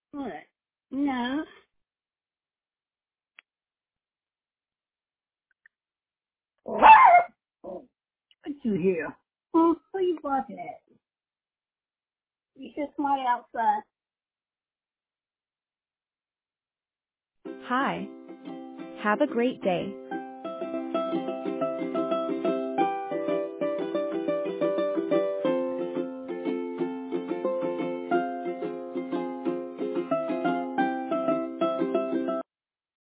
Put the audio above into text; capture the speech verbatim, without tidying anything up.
What? No. What you hear? Hmm? Who you barking at? You hear somebody outside? Hi. Have a great day.